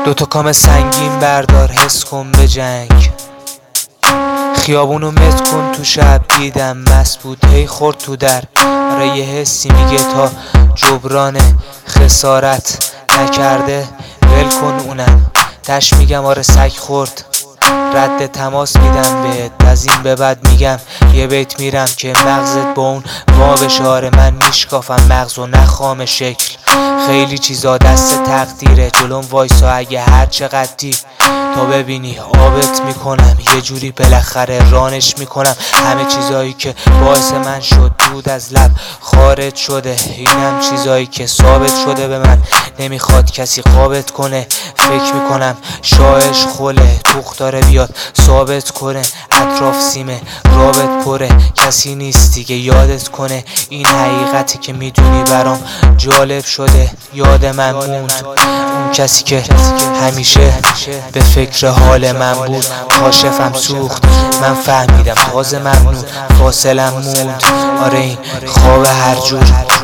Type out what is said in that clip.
دوتا کام سنگین بردار حس کن به جنگ، خیابونو مت کن تو شب دیدم مسبود هی خورد تو در. آره یه حسی میگه تا جبران خسارت نکرده ول کن اونم. تش میگم آره سگ خورد رد تماس میدم بهت، از این به بعد میگم یه بیت میرم که مغزت با اون وا بشه. آره من میشکافم مغزو نخوام شکل، خیلی چیزا دست تقدیره جلوم وایسا اگه هر چقدری تا ببینی آبت میکنم یه جوری بالاخره رانش میکنم. همه چیزایی که باعث من شد دود از لب خارج شده، اینم چیزایی که ثابت شده به من نمیخواد کسی قابت کنه. فکر میکنم شاهش خله توخ داره بیاد ثابت کنه، اطراف سیمه رابط پره کسی نیست دیگه یادت کنه. این حقیقتی که میدونی برام جالب شده یاد من موند، اون کسی که همیشه به فکر حال من بود. کاشفم سوخت من فهمیدم تازه ممنون فاصلم موند. آره این خواب هر جور